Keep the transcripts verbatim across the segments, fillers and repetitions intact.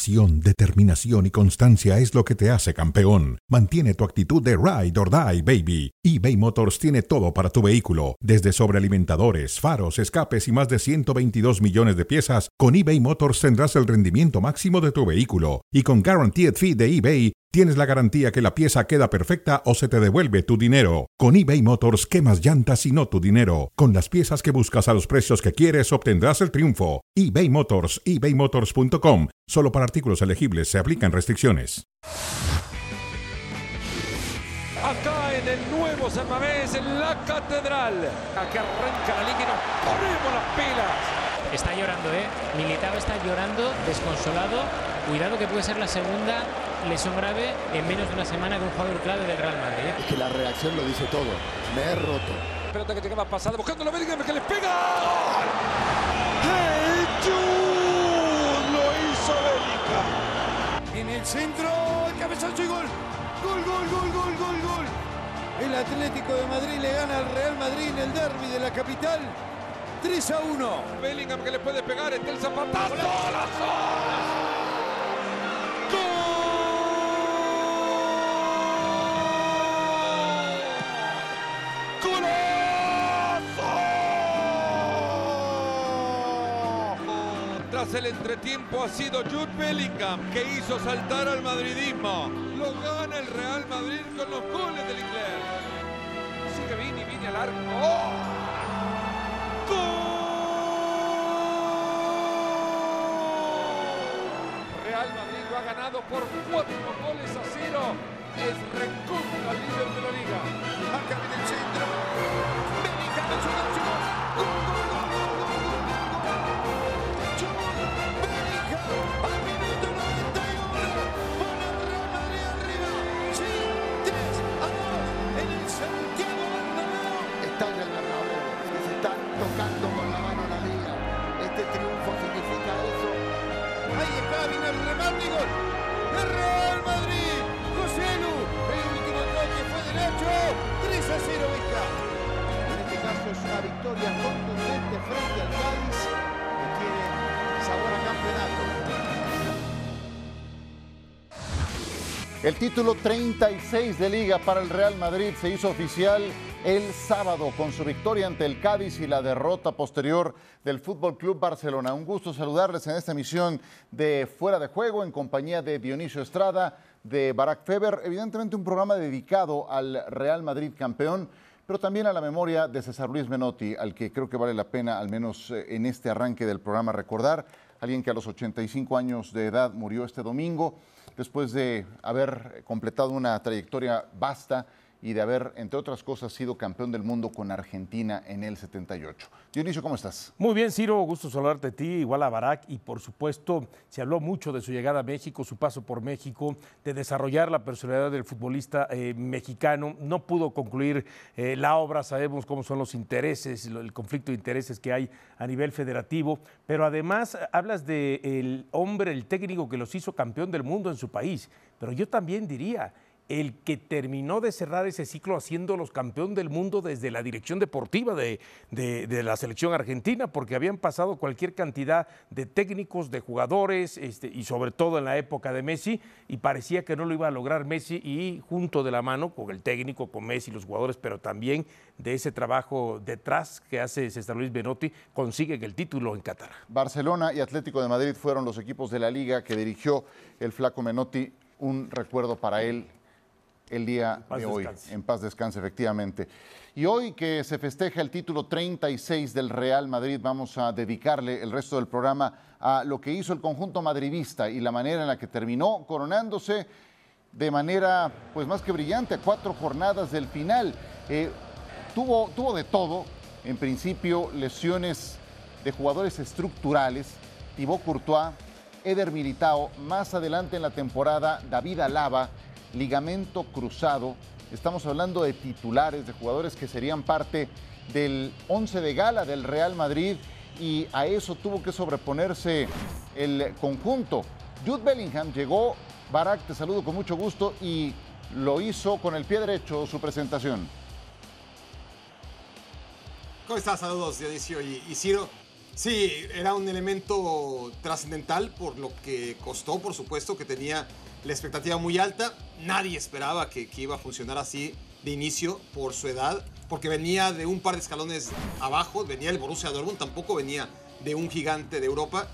Pasión, determinación y constancia es lo que te hace campeón. Mantiene tu actitud de ride or die, baby. eBay Motors tiene todo para tu vehículo, desde sobrealimentadores, faros, escapes y más de ciento veintidós millones de piezas. Con eBay Motors tendrás el rendimiento máximo de tu vehículo. Y con Guaranteed Fee de eBay, tienes la garantía que la pieza queda perfecta o se te devuelve tu dinero. Con eBay Motors, quemas llantas y no tu dinero. Con las piezas que buscas a los precios que quieres, obtendrás el triunfo. eBay Motors, ebay motors punto com. Solo para artículos elegibles se aplican restricciones. Acá en el nuevo San Mamés, en la Catedral. Acá arranca la liga y nos ponemos las pilas. Está llorando, ¿eh? Militao está llorando, desconsolado. Cuidado que puede ser la segunda lesión grave en menos de una semana de un jugador clave del Real Madrid. Es que la reacción lo dice todo. Me he roto. Pelota que llegaba pasada, buscando la Bellingham, que le pega. ¡Gol! ¡Hey, Jude! Lo hizo Bellingham. En el centro, el cabezazo y gol. Gol, gol, gol, gol, gol, gol. El Atlético de Madrid le gana al Real Madrid en el derbi de la capital. tres a uno. Bellingham que le puede pegar, está el zapatazo. ¡Golazo! Tras el entretiempo ha sido Jude Bellingham que hizo saltar al madridismo. Lo gana el Real Madrid con los goles del inglés. Sigue Vini, Vini al arco. ¡Oh! ¡Gol! Real Madrid lo ha ganado por cuatro goles a cero. Es recontra líder de la liga. Acá viene el centro. Bellingham en su canción. ¡Gol, gol, gol, gol, gol, gol, gol! Al minuto noventa y uno, pone el Real Madrid arriba, sí, tres a dos, en el Santiago Bernabéu. Está en el Bernabéu, que se están tocando con la mano la liga. Este triunfo significa eso. Ahí está, viene el remate y gol. El Real Madrid, José Lu, el último toque fue derecho, tres a cero Vizca. En este caso es una victoria contundente frente al Cádiz, que tiene sabor a campeonato. El título treinta y seis de Liga para el Real Madrid se hizo oficial el sábado con su victoria ante el Cádiz y la derrota posterior del Fútbol Club Barcelona. Un gusto saludarles en esta emisión de Fuera de Juego en compañía de Dionisio Estrada, de Barak Feber. Evidentemente un programa dedicado al Real Madrid campeón, pero también a la memoria de César Luis Menotti, al que creo que vale la pena, al menos en este arranque del programa, recordar. Alguien que a los ochenta y cinco años de edad murió este domingo, después de haber completado una trayectoria vasta y de haber, entre otras cosas, sido campeón del mundo con Argentina en el setenta y ocho. Dionisio, ¿cómo estás? Muy bien, Ciro, gusto saludarte a ti, igual a Barak, y por supuesto se habló mucho de su llegada a México, su paso por México, de desarrollar la personalidad del futbolista eh, mexicano. No pudo concluir eh, la obra, sabemos cómo son los intereses, el conflicto de intereses que hay a nivel federativo, pero además hablas del hombre, el técnico que los hizo campeón del mundo en su país, pero yo también diría el que terminó de cerrar ese ciclo haciéndolos campeón del mundo desde la dirección deportiva de, de, de la selección argentina, porque habían pasado cualquier cantidad de técnicos, de jugadores, este, y sobre todo en la época de Messi, y parecía que no lo iba a lograr Messi, y junto de la mano con el técnico, con Messi, los jugadores, pero también de ese trabajo detrás que hace César Luis Menotti, consiguen el título en Qatar. Barcelona y Atlético de Madrid fueron los equipos de la liga que dirigió el flaco Menotti. Un recuerdo para él el día de hoy. Descanse. En paz descanse, efectivamente. Y hoy que se festeja el título treinta y seis del Real Madrid, vamos a dedicarle el resto del programa a lo que hizo el conjunto madridista y la manera en la que terminó coronándose de manera pues más que brillante a cuatro jornadas del final. Eh, tuvo, tuvo de todo, en principio lesiones de jugadores estructurales, Thibaut Courtois, Eder Militao, más adelante en la temporada David Alaba, ligamento cruzado. Estamos hablando de titulares, de jugadores que serían parte del once de gala del Real Madrid, y a eso tuvo que sobreponerse el conjunto. Jude Bellingham llegó, Barak, te saludo con mucho gusto, y lo hizo con el pie derecho su presentación. ¿Cómo estás? Saludos, Dionisio y, y Ciro. Sí, era un elemento trascendental por lo que costó, por supuesto, que tenía la expectativa muy alta. Nadie esperaba que, que iba a funcionar así de inicio por su edad, porque venía de un par de escalones abajo, venía del Borussia Dortmund, tampoco venía de un gigante de Europa.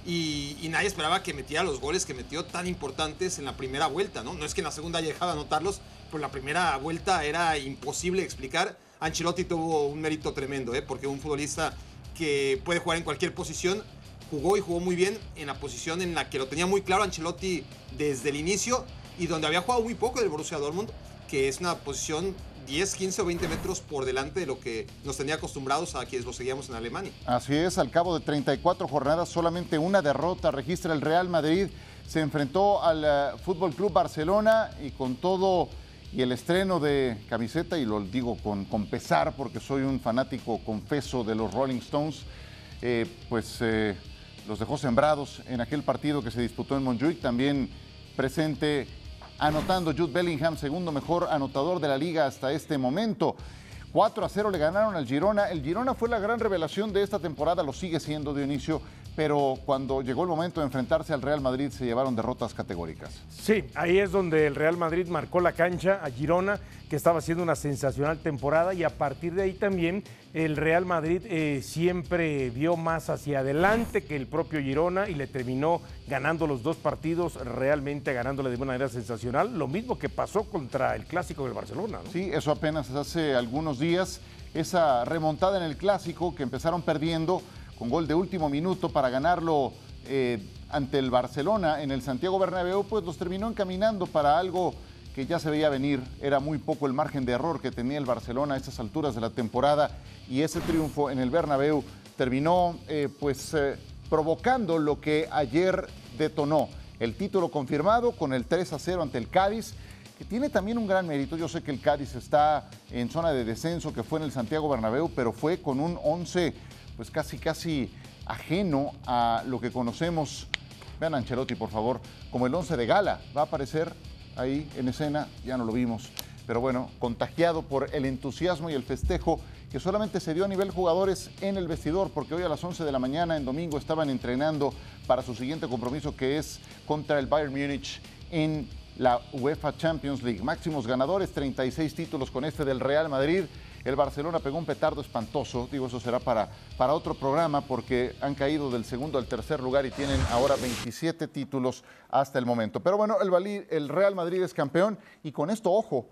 Y, y nadie esperaba que metiera los goles que metió tan importantes en la primera vuelta, ¿no? No es que en la segunda haya dejado de anotarlos, pero en la primera vuelta era imposible explicar. Ancelotti tuvo un mérito tremendo, ¿eh? Porque un futbolista que puede jugar en cualquier posición, jugó y jugó muy bien en la posición en la que lo tenía muy claro Ancelotti desde el inicio y donde había jugado muy poco del Borussia Dortmund, que es una posición diez, quince o veinte metros por delante de lo que nos tenía acostumbrados a quienes lo seguíamos en Alemania. Así es, al cabo de treinta y cuatro jornadas, solamente una derrota registra el Real Madrid. Se enfrentó al uh, Fútbol Club Barcelona y con todo y el estreno de camiseta, y lo digo con, con pesar porque soy un fanático confeso de los Rolling Stones, eh, pues eh, los dejó sembrados en aquel partido que se disputó en Montjuic. También presente anotando Jude Bellingham, segundo mejor anotador de la liga hasta este momento. cuatro a cero le ganaron al Girona. El Girona fue la gran revelación de esta temporada, lo sigue siendo de inicio, pero cuando llegó el momento de enfrentarse al Real Madrid se llevaron derrotas categóricas. Sí, ahí es donde el Real Madrid marcó la cancha a Girona, que estaba haciendo una sensacional temporada, y a partir de ahí también el Real Madrid eh, siempre vio más hacia adelante que el propio Girona y le terminó ganando los dos partidos, realmente ganándole de una manera sensacional, lo mismo que pasó contra el Clásico del Barcelona, ¿no? Sí, eso apenas hace algunos días, esa remontada en el Clásico que empezaron perdiendo con gol de último minuto para ganarlo eh, ante el Barcelona en el Santiago Bernabéu, pues los terminó encaminando para algo que ya se veía venir. Era muy poco el margen de error que tenía el Barcelona a estas alturas de la temporada, y ese triunfo en el Bernabéu terminó eh, pues eh, provocando lo que ayer detonó el título confirmado con el tres a cero ante el Cádiz, que tiene también un gran mérito. Yo sé que el Cádiz está en zona de descenso, que fue en el Santiago Bernabéu, pero fue con un once pues casi casi ajeno a lo que conocemos. Vean a Ancelotti, por favor, como el once de gala. Va a aparecer ahí en escena, ya no lo vimos, pero bueno, contagiado por el entusiasmo y el festejo que solamente se dio a nivel jugadores en el vestidor, porque hoy a las once de la mañana en domingo estaban entrenando para su siguiente compromiso, que es contra el Bayern Múnich en la UEFA Champions League. Máximos ganadores, treinta y seis títulos con este del Real Madrid. El Barcelona pegó un petardo espantoso, digo, eso será para, para otro programa, porque han caído del segundo al tercer lugar y tienen ahora veintisiete títulos hasta el momento. Pero bueno, el, el Real Madrid es campeón, y con esto, ojo,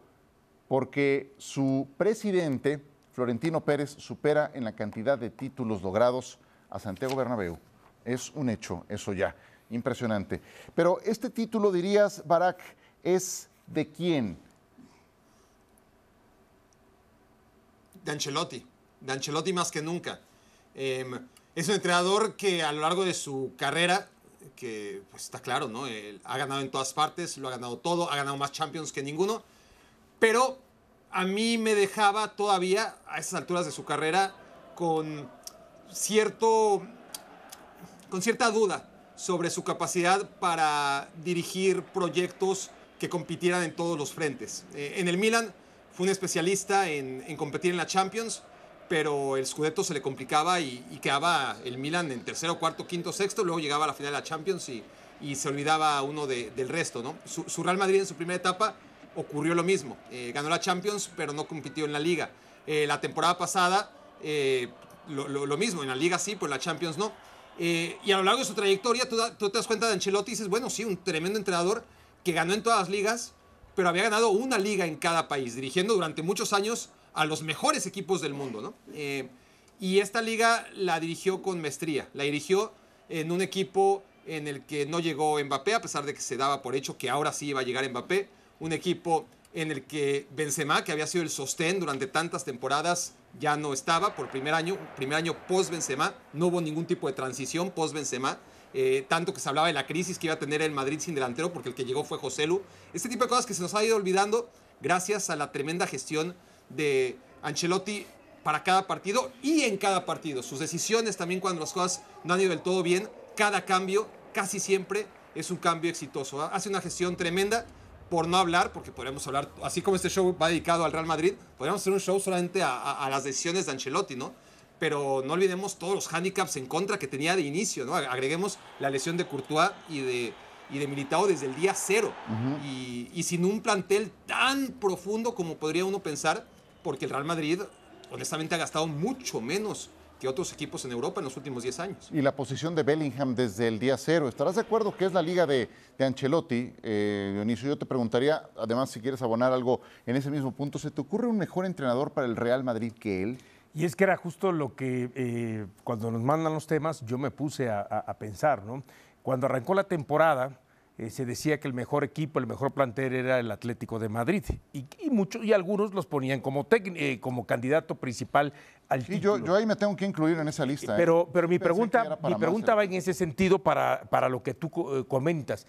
porque su presidente, Florentino Pérez, supera en la cantidad de títulos logrados a Santiago Bernabéu. Es un hecho, eso ya, impresionante. Pero este título, dirías, Barak, ¿es de quién? De Ancelotti, de Ancelotti más que nunca. Eh, es un entrenador que a lo largo de su carrera, que pues está claro, ¿no? Él ha ganado en todas partes, lo ha ganado todo, ha ganado más Champions que ninguno, pero a mí me dejaba todavía, a esas alturas de su carrera, con cierto, con cierta duda sobre su capacidad para dirigir proyectos que compitieran en todos los frentes. Eh, en el Milan fue un especialista en, en competir en la Champions, pero el Scudetto se le complicaba y, y quedaba el Milan en tercero, cuarto, quinto, sexto, luego llegaba a la final de la Champions y, y se olvidaba uno de, del resto, ¿no? Su, su Real Madrid en su primera etapa ocurrió lo mismo, eh, ganó la Champions, pero no compitió en la Liga. Eh, la temporada pasada, eh, lo, lo, lo mismo, en la Liga sí, pero en la Champions no. Eh, y a lo largo de su trayectoria, tú, tú te das cuenta de Ancelotti y dices, bueno, sí, un tremendo entrenador que ganó en todas las ligas, pero había ganado una liga en cada país, dirigiendo durante muchos años a los mejores equipos del mundo, ¿no? Eh, y esta liga la dirigió con maestría, la dirigió en un equipo en el que no llegó Mbappé, a pesar de que se daba por hecho que ahora sí iba a llegar Mbappé, un equipo en el que Benzema, que había sido el sostén durante tantas temporadas, ya no estaba por primer año, primer año post-Benzema, no hubo ningún tipo de transición post-Benzema, Eh, tanto que se hablaba de la crisis que iba a tener el Madrid sin delantero porque el que llegó fue Joselu. Este tipo de cosas que se nos ha ido olvidando gracias a la tremenda gestión de Ancelotti para cada partido y en cada partido. Sus decisiones también cuando las cosas no han ido del todo bien, cada cambio casi siempre es un cambio exitoso, ¿eh? Hace una gestión tremenda, por no hablar, porque podríamos hablar, así como este show va dedicado al Real Madrid, podríamos hacer un show solamente a, a, a las decisiones de Ancelotti, ¿no? pero no olvidemos todos los handicaps en contra que tenía de inicio, ¿no? Agreguemos la lesión de Courtois y de, y de Militao desde el día cero. Uh-huh. y, y sin un plantel tan profundo como podría uno pensar, porque el Real Madrid, honestamente, ha gastado mucho menos que otros equipos en Europa en los últimos diez años. Y la posición de Bellingham desde el día cero. ¿Estarás de acuerdo que es la liga de, de Ancelotti, eh, Dionisio? Yo te preguntaría, además, si quieres abonar algo en ese mismo punto, ¿se te ocurre un mejor entrenador para el Real Madrid que él? Y es que era justo lo que eh, cuando nos mandan los temas yo me puse a, a, a pensar, ¿no? Cuando arrancó la temporada eh, se decía que el mejor equipo, el mejor plantel era el Atlético de Madrid y, y, muchos, y algunos los ponían como, eh, como candidato principal al sí, título. Yo, yo ahí me tengo que incluir en esa lista. Pero, ¿eh? pero mi Pensé pregunta, mi pregunta más, va en ese sentido para, para lo que tú eh, comentas.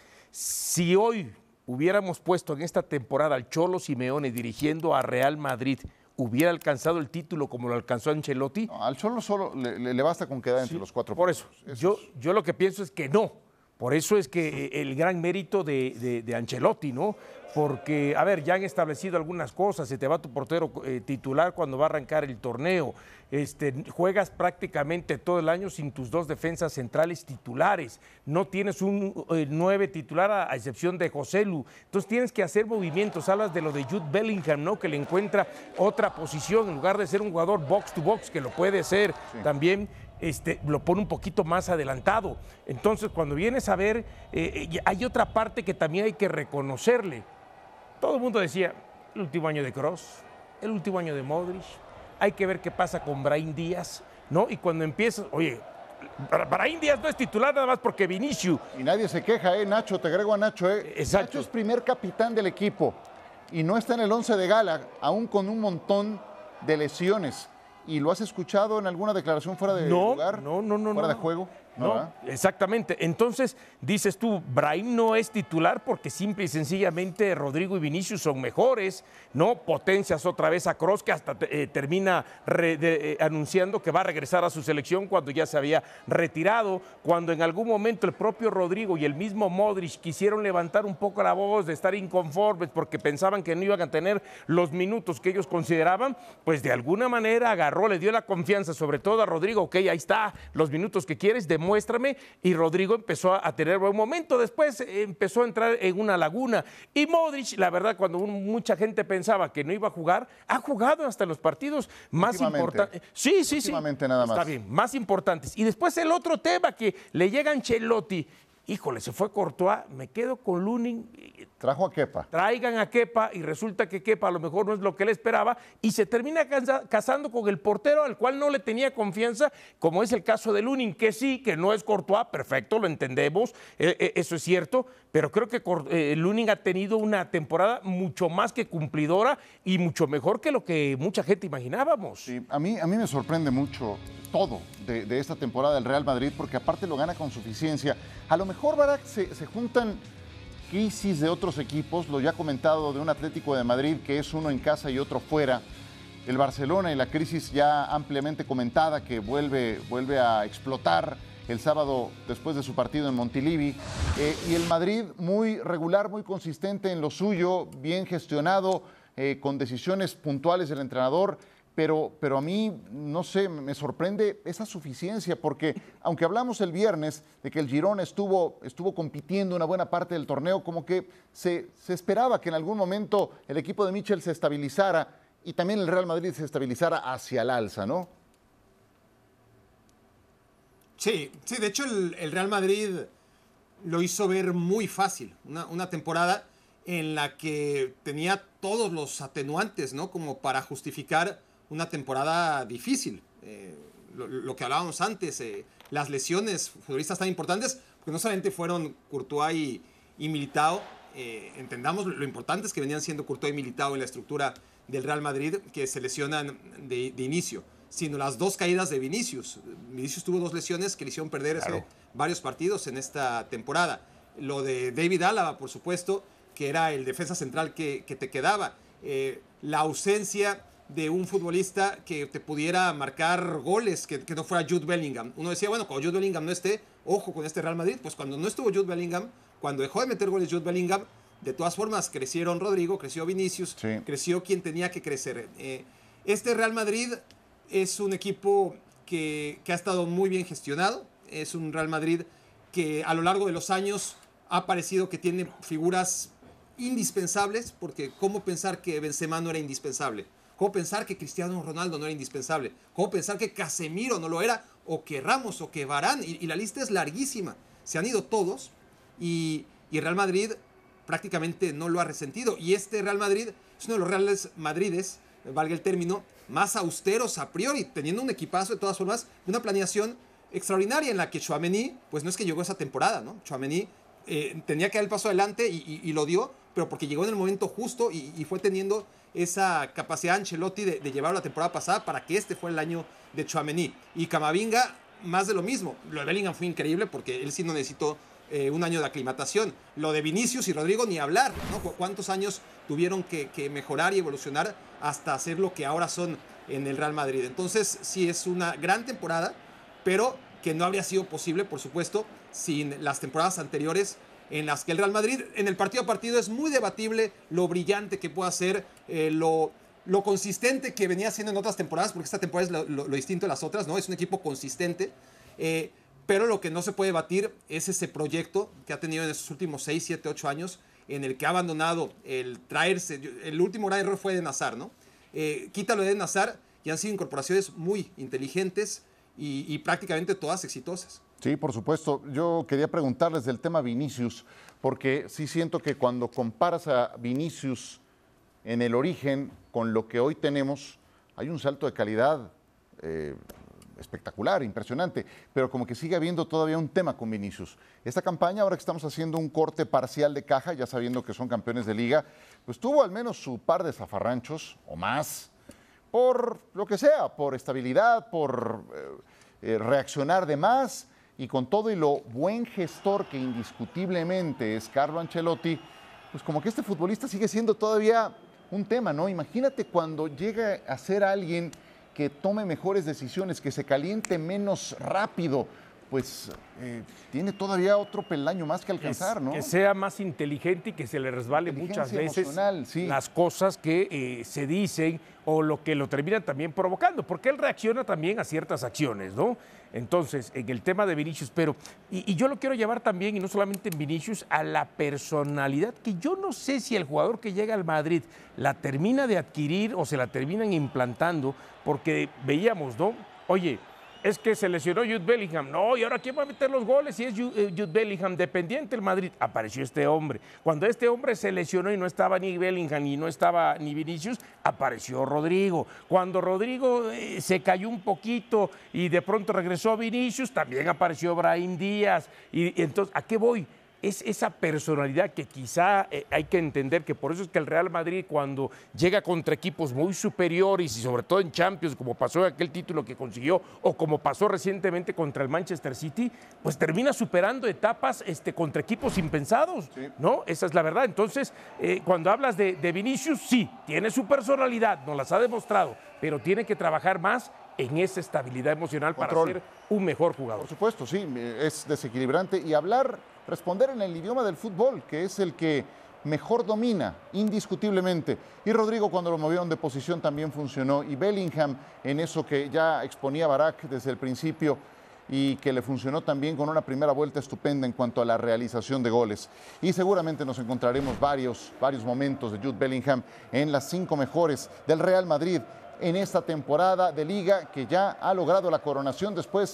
Si hoy hubiéramos puesto en esta temporada al Cholo Simeone dirigiendo a Real Madrid, ¿hubiera alcanzado el título como lo alcanzó Ancelotti? No, al Cholo solo le, le, le basta con quedar entre sí, los cuatro. Por eso, eso yo, es. yo lo que pienso es que no. Por eso es que el gran mérito de, de, de Ancelotti, ¿no? Porque, a ver, ya han establecido algunas cosas, se te va tu portero eh, titular cuando va a arrancar el torneo, este, juegas prácticamente todo el año sin tus dos defensas centrales titulares, no tienes un eh, nueve titular a, a excepción de Joselu, entonces tienes que hacer movimientos, hablas de lo de Jude Bellingham, ¿no? Que le encuentra otra posición, en lugar de ser un jugador box to box, que lo puede ser sí. también, Este, lo pone un poquito más adelantado. Entonces, cuando vienes a ver, eh, hay otra parte que también hay que reconocerle. Todo el mundo decía, el último año de Kroos, el último año de Modric, hay que ver qué pasa con Brahim Díaz, ¿no? Y cuando empiezas, oye, Brahim Díaz no es titular nada más porque Vinicius. Y nadie se queja, ¿eh, Nacho? Te agrego a Nacho, ¿eh? Exacto. Nacho es primer capitán del equipo y no está en el once de gala, aún con un montón de lesiones. ¿Y lo has escuchado en alguna declaración fuera de no, lugar? No, no, no. ¿Fuera no. de juego? No, no exactamente. Entonces, dices tú, Brahim no es titular porque simple y sencillamente Rodrigo y Vinicius son mejores, ¿no? Potencias otra vez a Kroos, que hasta eh, termina re, de, eh, anunciando que va a regresar a su selección cuando ya se había retirado, cuando en algún momento el propio Rodrigo y el mismo Modric quisieron levantar un poco la voz de estar inconformes porque pensaban que no iban a tener los minutos que ellos consideraban, pues de alguna manera agarró, le dio la confianza, sobre todo a Rodrigo, ok, ahí está, los minutos que quieres, de Muéstrame, y Rodrigo empezó a tener buen momento, después empezó a entrar en una laguna, y Modric, la verdad, cuando un, mucha gente pensaba que no iba a jugar, ha jugado hasta los partidos más importantes. Sí, sí, sí, nada más. Está bien, más importantes. Y después el otro tema que le llega a Ancelotti, híjole, se fue Courtois, me quedo con Lunin. Trajo a Kepa. Traigan a Kepa y resulta que Kepa a lo mejor no es lo que él esperaba y se termina casando con el portero al cual no le tenía confianza, como es el caso de Lunin, que sí, que no es Courtois, perfecto, lo entendemos, eh, eh, eso es cierto, pero creo que eh, Lunin ha tenido una temporada mucho más que cumplidora y mucho mejor que lo que mucha gente imaginábamos. Sí, a mí, a mí me sorprende mucho todo de, de esta temporada del Real Madrid, porque aparte lo gana con suficiencia. A lo mejor, Barak, se, se juntan crisis de otros equipos, lo ya comentado de un Atlético de Madrid que es uno en casa y otro fuera, el Barcelona y la crisis ya ampliamente comentada que vuelve, vuelve a explotar el sábado después de su partido en Montilivi, eh, y el Madrid muy regular, muy consistente en lo suyo, bien gestionado, eh, con decisiones puntuales del entrenador. Pero, pero a mí, no sé, me sorprende esa suficiencia, porque aunque hablamos el viernes de que el Girona estuvo, estuvo compitiendo una buena parte del torneo, como que se, se esperaba que en algún momento el equipo de Michel se estabilizara y también el Real Madrid se estabilizara hacia el alza, ¿no? Sí, sí, de hecho el, el Real Madrid lo hizo ver muy fácil, una, una temporada en la que tenía todos los atenuantes, ¿no? Como para justificar una temporada difícil. Eh, lo, lo que hablábamos antes, eh, las lesiones, futbolistas tan importantes, porque no solamente fueron Courtois y, y Militao, eh, entendamos lo, lo importantes que venían siendo Courtois y Militao en la estructura del Real Madrid, que se lesionan de, de inicio, sino las dos caídas de Vinicius. Vinicius tuvo dos lesiones que le hicieron perder claro. ese, varios partidos en esta temporada. Lo de David Álava, por supuesto, que era el defensa central que, que te quedaba. Eh, la ausencia de un futbolista que te pudiera marcar goles, que, que no fuera Jude Bellingham. Uno decía, bueno, cuando Jude Bellingham no esté, ojo con este Real Madrid. Pues cuando no estuvo Jude Bellingham, cuando dejó de meter goles Jude Bellingham, de todas formas crecieron Rodrigo, creció Vinicius, sí. creció quien tenía que crecer. Eh, este Real Madrid es un equipo que, que ha estado muy bien gestionado. Es un Real Madrid que a lo largo de los años ha parecido que tiene figuras indispensables, porque ¿cómo pensar que Benzema no era indispensable? ¿Cómo pensar que Cristiano Ronaldo no era indispensable? ¿Cómo pensar que Casemiro no lo era? O que Ramos, o que Varane, y, y la lista es larguísima. Se han ido todos y, y Real Madrid prácticamente no lo ha resentido. Y este Real Madrid es uno de los Reales Madrides, valga el término, más austeros a priori, teniendo un equipazo de todas formas, una planeación extraordinaria en la que Tchouaméni, pues no es que llegó esa temporada, ¿no? Tchouaméni eh, tenía que dar el paso adelante y, y, y lo dio, pero porque llegó en el momento justo y, y fue teniendo esa capacidad Ancelotti de, de llevarlo la temporada pasada para que este fuera el año de Tchouaméni. Y Camavinga, más de lo mismo. Lo de Bellingham fue increíble porque él sí no necesitó eh, un año de aclimatación. Lo de Vinicius y Rodrigo ni hablar, ¿no? ¿Cuántos años tuvieron que, que mejorar y evolucionar hasta hacer lo que ahora son en el Real Madrid? Entonces sí es una gran temporada, pero que no habría sido posible, por supuesto, sin las temporadas anteriores en las que el Real Madrid en el partido a partido es muy debatible lo brillante que pueda ser, eh, lo, lo consistente que venía siendo en otras temporadas, porque esta temporada es lo, lo, lo distinto de las otras, ¿no? Es un equipo consistente, eh, pero lo que no se puede batir es ese proyecto que ha tenido en estos últimos seis, siete, ocho años, en el que ha abandonado el traerse, el último gran error fue de Hazard, ¿no? Eh, quítalo de Hazard y han sido incorporaciones muy inteligentes y, y prácticamente todas exitosas. Sí, por supuesto. Yo quería preguntarles del tema Vinicius, porque sí siento que cuando comparas a Vinicius en el origen con lo que hoy tenemos, hay un salto de calidad eh, espectacular, impresionante, pero como que sigue habiendo todavía un tema con Vinicius. Esta campaña, ahora que estamos haciendo un corte parcial de caja, ya sabiendo que son campeones de liga, pues tuvo al menos su par de zafarranchos o más, por lo que sea, por estabilidad, por eh, eh, reaccionar de más. Y con todo y lo buen gestor que indiscutiblemente es Carlo Ancelotti, pues como que este futbolista sigue siendo todavía un tema, ¿no? Imagínate cuando llega a ser alguien que tome mejores decisiones, que se caliente menos rápido, pues eh, tiene todavía otro peldaño más que alcanzar, es, ¿no? Que sea más inteligente y que se le resbale muchas veces sí. las cosas que eh, se dicen o lo que lo terminan también provocando, porque él reacciona también a ciertas acciones, ¿no? Entonces, en el tema de Vinicius, pero, y, y yo lo quiero llevar también, y no solamente en Vinicius, a la personalidad, que yo no sé si el jugador que llega al Madrid la termina de adquirir o se la terminan implantando, porque veíamos, ¿no? Oye, es que se lesionó Jude Bellingham. No, ¿y ahora quién va a meter los goles? Si es Jude Bellingham dependiente el Madrid. Apareció este hombre. Cuando este hombre se lesionó y no estaba ni Bellingham y no estaba ni Vinicius, apareció Rodrigo. Cuando Rodrigo eh, se cayó un poquito y de pronto regresó Vinicius, también apareció Brahim Díaz. Y, y entonces, ¿a qué voy? Es esa personalidad que quizá eh, hay que entender que por eso es que el Real Madrid, cuando llega contra equipos muy superiores y sobre todo en Champions, como pasó en aquel título que consiguió o como pasó recientemente contra el Manchester City, pues termina superando etapas este, contra equipos impensados, sí. ¿No? Esa es la verdad. Entonces, eh, cuando hablas de, de Vinicius, sí, tiene su personalidad, nos las ha demostrado, pero tiene que trabajar más en esa estabilidad emocional Control. Para ser un mejor jugador. Por supuesto, sí, es desequilibrante. Y hablar, responder en el idioma del fútbol, que es el que mejor domina, indiscutiblemente. Y Rodrigo, cuando lo movieron de posición, también funcionó. Y Bellingham, en eso que ya exponía Barak desde el principio y que le funcionó también con una primera vuelta estupenda en cuanto a la realización de goles. Y seguramente nos encontraremos varios, varios momentos de Jude Bellingham en las cinco mejores del Real Madrid en esta temporada de Liga, que ya ha logrado la coronación después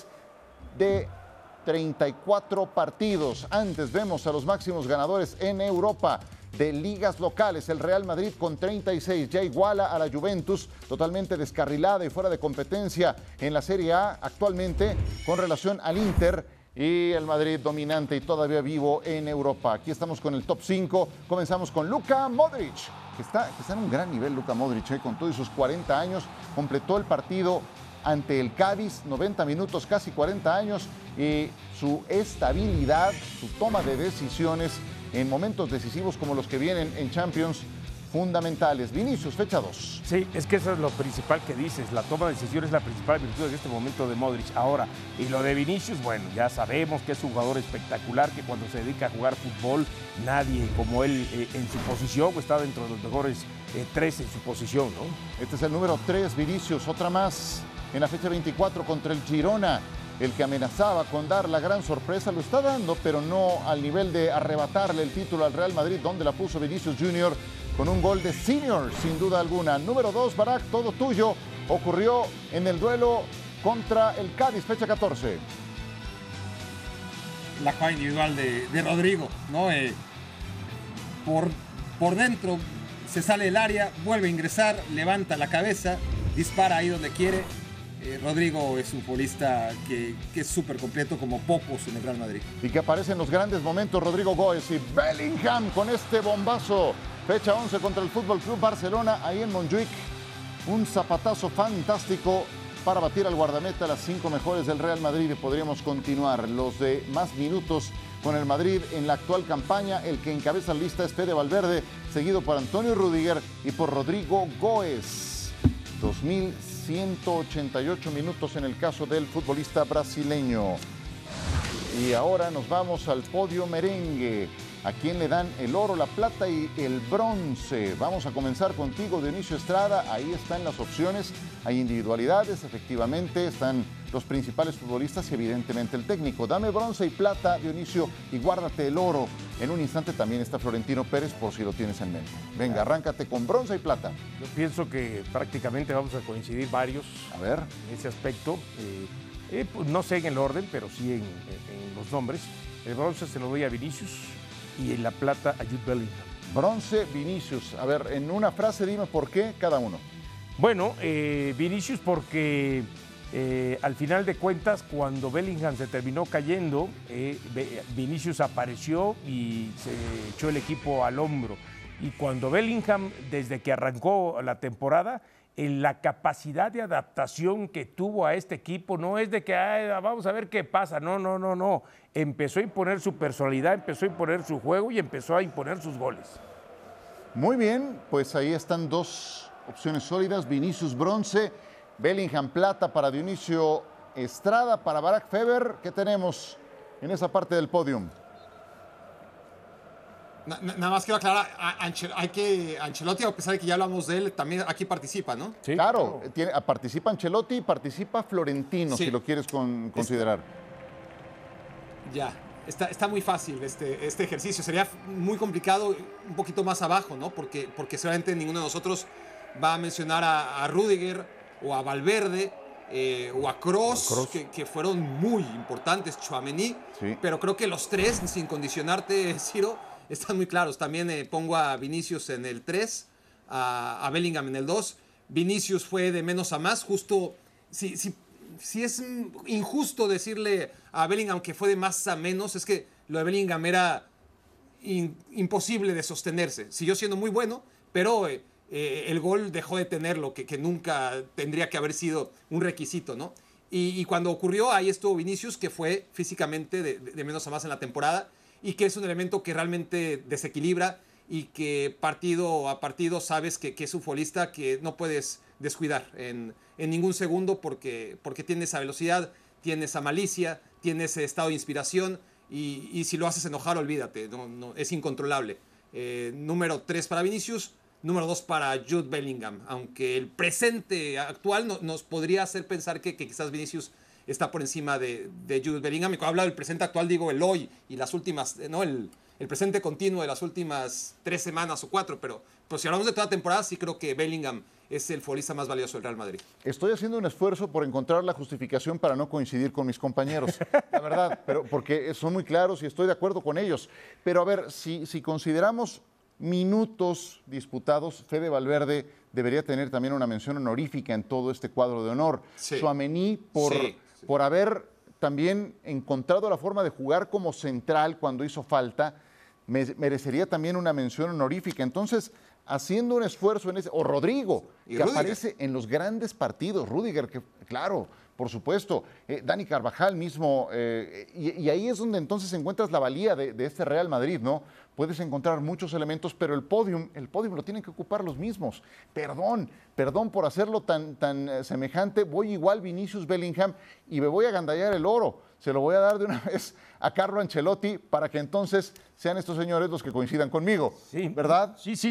de treinta y cuatro partidos. Antes vemos a los máximos ganadores en Europa de ligas locales. El Real Madrid con treinta y seis ya iguala a la Juventus, totalmente descarrilada y fuera de competencia en la Serie A actualmente con relación al Inter, y el Madrid dominante y todavía vivo en Europa. Aquí estamos con el top cinco. Comenzamos con Luka Modric, que está, que está en un gran nivel. Luka Modric, eh, con todos sus cuarenta años, completó el partido ante el Cádiz, noventa minutos, casi cuarenta años, y su estabilidad, su toma de decisiones en momentos decisivos como los que vienen en Champions, fundamentales. Vinicius, fecha dos. Sí, es que eso es lo principal que dices, la toma de decisiones es la principal virtud en este momento de Modric. Ahora, y lo de Vinicius, bueno, ya sabemos que es un jugador espectacular, que cuando se dedica a jugar fútbol, nadie como él eh, en su posición, o está dentro de los mejores eh, tres en su posición, ¿no? Este es el número tres, Vinicius, otra más en la fecha veinticuatro contra el Girona. El que amenazaba con dar la gran sorpresa lo está dando, pero no al nivel de arrebatarle el título al Real Madrid, donde la puso Vinicius Junior con un gol de Senior, sin duda alguna. Número dos, Barak, todo tuyo. Ocurrió en el duelo contra el Cádiz, fecha catorce. La jugada individual de, de Rodrigo, ¿no? Eh, por, por dentro se sale del área, vuelve a ingresar, levanta la cabeza, dispara ahí donde quiere. Eh, Rodrigo es un futbolista que, que es súper completo, como pocos en el Real Madrid. Y que aparece en los grandes momentos Rodrigo Goes y Bellingham con este bombazo. Fecha once contra el Fútbol Club Barcelona, ahí en Montjuic. Un zapatazo fantástico para batir al guardameta, las cinco mejores del Real Madrid, y podríamos continuar. Los de más minutos con el Madrid en la actual campaña, el que encabeza la lista es Fede Valverde, seguido por Antonio Rüdiger y por Rodrigo Goes. dos mil ciento ochenta y ocho minutos en el caso del futbolista brasileño. Y ahora nos vamos al podio merengue. ¿A quién le dan el oro, la plata y el bronce? Vamos a comenzar contigo, Dionisio Estrada. Ahí están las opciones. Hay individualidades, efectivamente. Están los principales futbolistas y evidentemente el técnico. Dame bronce y plata, Dionisio, y guárdate el oro. En un instante también está Florentino Pérez, por si lo tienes en mente. Venga, arráncate con bronce y plata. Yo pienso que prácticamente vamos a coincidir varios. A ver. En ese aspecto. Eh, eh, pues no sé en el orden, pero sí en, en, en los nombres. El bronce se lo doy a Vinicius y en la plata a Jude Bellingham. Bronce, Vinicius. A ver, en una frase dime por qué cada uno. Bueno, eh, Vinicius porque eh, al final de cuentas, cuando Bellingham se terminó cayendo, eh, Vinicius apareció y se echó el equipo al hombro. Y cuando Bellingham, desde que arrancó la temporada, en la capacidad de adaptación que tuvo a este equipo, no es de que ay, vamos a ver qué pasa, no, no, no, no. Empezó a imponer su personalidad, empezó a imponer su juego y empezó a imponer sus goles. Muy bien, pues ahí están dos opciones sólidas. Vinicius bronce, Bellingham plata para Dionisio Estrada, para Barak Feber. ¿Qué tenemos en esa parte del podium? Nada más quiero aclarar, hay que Ancelotti, a pesar de que ya hablamos de él, también aquí participa, ¿no? Sí, claro, claro. Tiene, participa Ancelotti y participa Florentino, sí. Si lo quieres con, considerar. Ya, está, está muy fácil este, este ejercicio. Sería muy complicado un poquito más abajo, ¿no? Porque, porque seguramente ninguno de nosotros va a mencionar a, a Rüdiger o a Valverde eh, o a Kroos, que, que fueron muy importantes, Tchouaméni, sí. Pero creo que los tres, sin condicionarte, Ciro, están muy claros. También eh, pongo a Vinicius en el tres, a, a Bellingham en el dos. Vinicius fue de menos a más, justo, si, si, si es injusto decirle a Bellingham que fue de más a menos, es que lo de Bellingham era in, imposible de sostenerse. Siguió siendo muy bueno, pero eh, eh, el gol dejó de tenerlo, que, que nunca tendría que haber sido un requisito, ¿no? Y, y cuando ocurrió, ahí estuvo Vinicius, que fue físicamente de, de menos a más en la temporada, y que es un elemento que realmente desequilibra y que partido a partido sabes que, que es un futbolista que no puedes descuidar en, en ningún segundo porque, porque tiene esa velocidad, tiene esa malicia, tiene ese estado de inspiración y, y si lo haces enojar, olvídate, no, no, es incontrolable. Eh, número tres para Vinicius, número dos para Jude Bellingham, aunque el presente actual no, nos podría hacer pensar que, que quizás Vinicius está por encima de, de Jude Bellingham. Y cuando hablo del presente actual, digo el hoy y las últimas, ¿no? El, el presente continuo de las últimas tres semanas o cuatro. Pero pues, si hablamos de toda temporada, sí creo que Bellingham es el futbolista más valioso del Real Madrid. Estoy haciendo un esfuerzo por encontrar la justificación para no coincidir con mis compañeros, la verdad, pero porque son muy claros y estoy de acuerdo con ellos. Pero a ver, si, si consideramos minutos disputados, Fede Valverde debería tener también una mención honorífica en todo este cuadro de honor. Sí. Tchouaméni por... Sí. por haber también encontrado la forma de jugar como central cuando hizo falta, me, merecería también una mención honorífica. Entonces, haciendo un esfuerzo en ese... O Rodrigo, que Rüdiger aparece en los grandes partidos. Rüdiger, que claro, por supuesto. Eh, Dani Carvajal mismo. Eh, y, y ahí es donde entonces encuentras la valía de, de este Real Madrid, ¿no? Puedes encontrar muchos elementos, pero el podium, el podium lo tienen que ocupar los mismos. Perdón, perdón por hacerlo tan, tan eh, semejante. Voy igual Vinicius Bellingham y me voy a agandallar el oro. Se lo voy a dar de una vez a Carlo Ancelotti para que entonces sean estos señores los que coincidan conmigo, sí, ¿verdad? Sí, sí, sí, claro.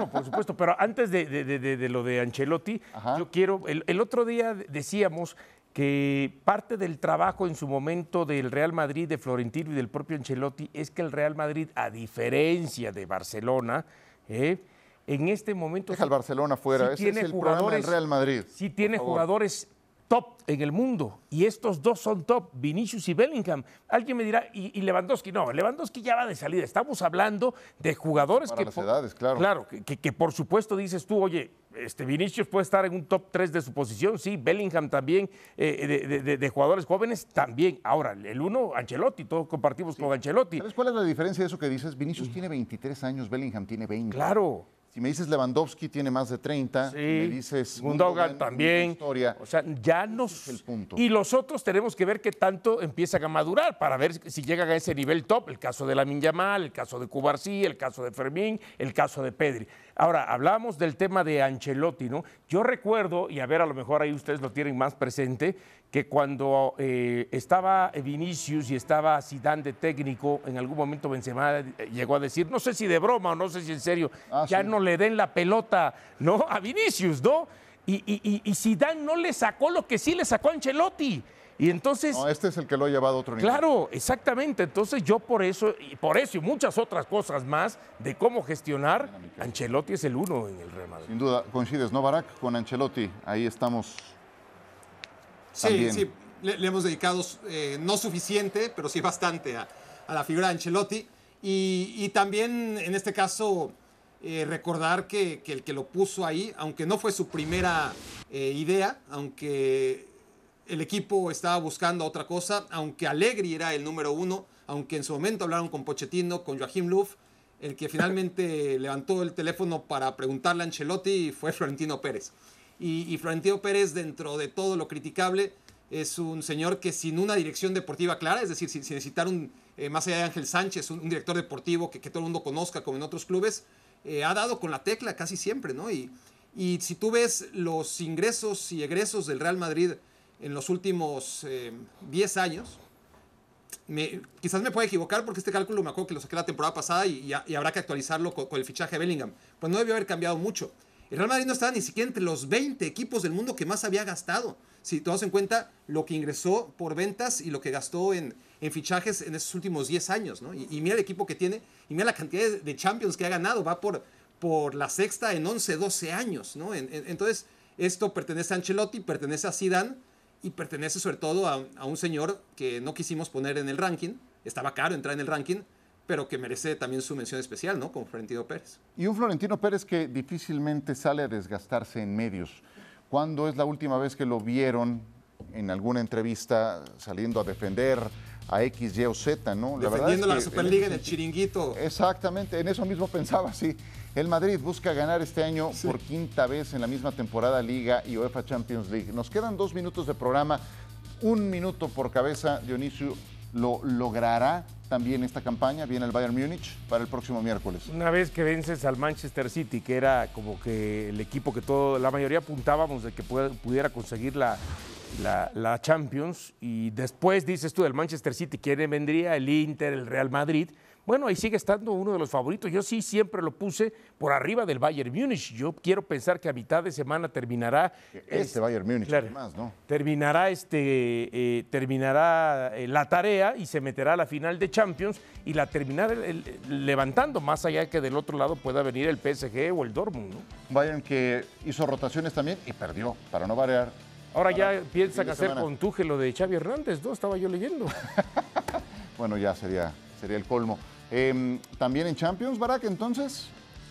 claro, por supuesto, pero antes de, de, de, de lo de Ancelotti, Ajá. yo quiero, el, el otro día decíamos que parte del trabajo en su momento del Real Madrid, de Florentino y del propio Ancelotti, es que el Real Madrid, a diferencia de Barcelona, eh, en este momento... Deja al Barcelona fuera, sí ese tiene es el programa del Real Madrid. Sí tiene jugadores top en el mundo, y estos dos son top, Vinicius y Bellingham. Alguien me dirá, ¿y, y Lewandowski? No, Lewandowski ya va de salida. Estamos hablando de jugadores Para que... las edades, claro. Claro, que, que, que por supuesto dices tú, oye, este Vinicius puede estar en un top tres de su posición, sí, Bellingham también, eh, de, de, de jugadores jóvenes también. Ahora, el uno, Ancelotti, todos compartimos sí. con Ancelotti. ¿Sabes cuál es la diferencia de eso que dices? Vinicius sí. tiene veintitrés años, Bellingham tiene veinte. Claro. Si me dices Lewandowski tiene más de treinta, sí, me dices Gundogan también. Historia. O sea, ya nos... Es el punto. Y los otros tenemos que ver qué tanto empiezan a madurar para ver si llegan a ese nivel top. El caso de Lamine Yamal, el caso de Cubarsí, el caso de Fermín, el caso de Pedri. Ahora, hablamos del tema de Ancelotti, ¿no? Yo recuerdo, y a ver, a lo mejor ahí ustedes lo tienen más presente, que cuando eh, estaba Vinicius y estaba Zidane de técnico, en algún momento Benzema llegó a decir, no sé si de broma o no sé si en serio, ah, ya sí. no le den la pelota, ¿no? A Vinicius, ¿no? Y, y, y Zidane no le sacó lo que sí le sacó a Ancelotti. Y entonces... No, este es el que lo ha llevado a otro nivel. Claro, exactamente. Entonces yo por eso, y por eso y muchas otras cosas más de cómo gestionar, Ancelotti es el uno en el Real Madrid. Sin duda, coincides, ¿no, Barak? Con Ancelotti, ahí estamos. Sí, también. sí, le, le hemos dedicado eh, no suficiente, pero sí bastante a, a la figura de Ancelotti. Y, y también, en este caso, eh, recordar que, que el que lo puso ahí, aunque no fue su primera eh, idea, aunque... el equipo estaba buscando otra cosa, aunque Allegri era el número uno, aunque en su momento hablaron con Pochettino, con Joachim Löw, el que finalmente levantó el teléfono para preguntarle a Ancelotti fue Florentino Pérez. Y, y Florentino Pérez, dentro de todo lo criticable, es un señor que sin una dirección deportiva clara, es decir, sin, sin necesitar un, eh, más allá de Ángel Sánchez, un, un director deportivo que, que todo el mundo conozca como en otros clubes, eh, ha dado con la tecla casi siempre, ¿no? Y, y si tú ves los ingresos y egresos del Real Madrid en los últimos eh, diez años, me, quizás me pueda equivocar porque este cálculo me acuerdo que lo saqué la temporada pasada y, y, y habrá que actualizarlo con, con el fichaje de Bellingham, pues no debió haber cambiado mucho. El Real Madrid no estaba ni siquiera entre los veinte equipos del mundo que más había gastado, si tomamos en cuenta lo que ingresó por ventas y lo que gastó en, en fichajes en esos últimos diez años, ¿no? Y, y mira el equipo que tiene, y mira la cantidad de, de Champions que ha ganado, va por, por la sexta en once, doce años, ¿no? En, en, entonces, esto pertenece a Ancelotti, pertenece a Zidane, y pertenece sobre todo a, a un señor que no quisimos poner en el ranking, estaba caro entrar en el ranking, pero que merece también su mención especial, ¿no? Como Florentino Pérez. Y un Florentino Pérez que difícilmente sale a desgastarse en medios. ¿Cuándo es la última vez que lo vieron en alguna entrevista saliendo a defender a X, Y o Z, ¿no? La Defendiendo verdad es que la Superliga en el chiringuito. Exactamente, en eso mismo pensaba, sí. El Madrid busca ganar este año sí. por quinta vez en la misma temporada Liga y UEFA Champions League. Nos quedan dos minutos de programa, un minuto por cabeza. Dionisio, ¿lo logrará también esta campaña? Viene el Bayern Múnich para el próximo miércoles. Una vez que vences al Manchester City, que era como que el equipo que todo, la mayoría apuntábamos de que pudiera conseguir la, la, la Champions, y después dices tú del Manchester City, ¿quién vendría? El Inter, el Real Madrid. Bueno, ahí sigue estando uno de los favoritos. Yo sí siempre lo puse por arriba del Bayern Múnich. Yo quiero pensar que a mitad de semana terminará... Este es, Bayern Múnich, claro, además, ¿no? Terminará, este, eh, terminará eh, la tarea y se meterá a la final de Champions y la terminará el, el, levantando, más allá que del otro lado pueda venir el P S G o el Dortmund, ¿no? Bayern que hizo rotaciones también y perdió, para no variar. Ahora ya piensan hacer semana. Con Tuchel lo de Xavi Hernández, ¿no? Estaba yo leyendo. Bueno, ya sería, sería el colmo. Eh, ¿También en Champions, Barak, entonces?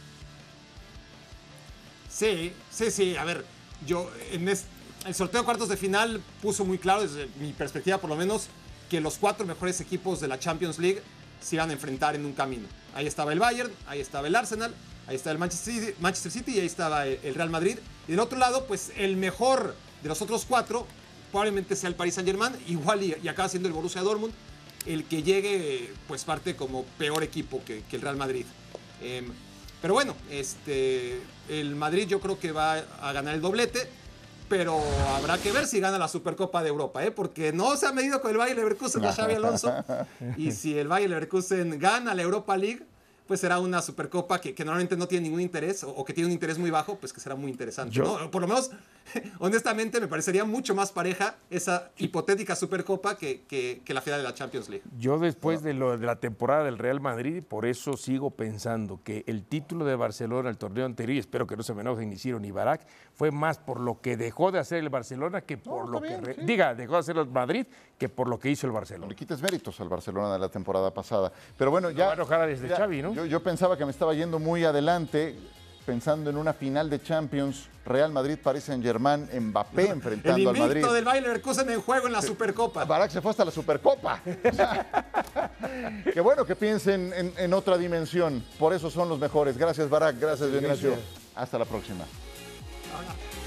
Sí, sí, sí. A ver, yo en este, el sorteo de cuartos de final puso muy claro, desde mi perspectiva por lo menos, que los cuatro mejores equipos de la Champions League se iban a enfrentar en un camino. Ahí estaba el Bayern, ahí estaba el Arsenal, ahí estaba el Manchester City, Manchester City y ahí estaba el Real Madrid. Y del otro lado, pues el mejor de los otros cuatro probablemente sea el Paris Saint-Germain, igual y, y acaba siendo el Borussia Dortmund. El que llegue, pues parte como peor equipo que, que el Real Madrid. Eh, pero bueno, este, el Madrid yo creo que va a ganar el doblete, pero habrá que ver si gana la Supercopa de Europa, ¿eh? Porque no se ha medido con el Bayer Leverkusen de Xabi Alonso. Y si el Bayer Leverkusen gana la Europa League, pues será una Supercopa que, que normalmente no tiene ningún interés o, o que tiene un interés muy bajo, pues que será muy interesante, Yo- ¿no? Por lo menos, honestamente, me parecería mucho más pareja esa hipotética Supercopa que, que, que la final de la Champions League. Yo después de, lo, de la temporada del Real Madrid, por eso sigo pensando que el título de Barcelona, el torneo anterior, y espero que no se me enojen ni Ciro ni Barak, fue más por lo que dejó de hacer el Barcelona que por No, lo está que... bien, re- sí. Diga, dejó de hacer el Madrid que por lo que hizo el No Barcelona. le quites méritos al Barcelona de la temporada pasada. Pero bueno, ya... va a enojar desde ya- Xavi, ¿no? Yo, yo pensaba que me estaba yendo muy adelante, pensando en una final de Champions, Real Madrid, Paris Saint-Germain, Mbappé El enfrentando al Madrid. invicto del Bayer Leverkusen en juego en la Supercopa. Barak se fue hasta la Supercopa. O sea, qué bueno que piensen en, en otra dimensión. Por eso son los mejores. Gracias, Barak. Gracias, Dionisio. gracias. Hasta la próxima. Ahora.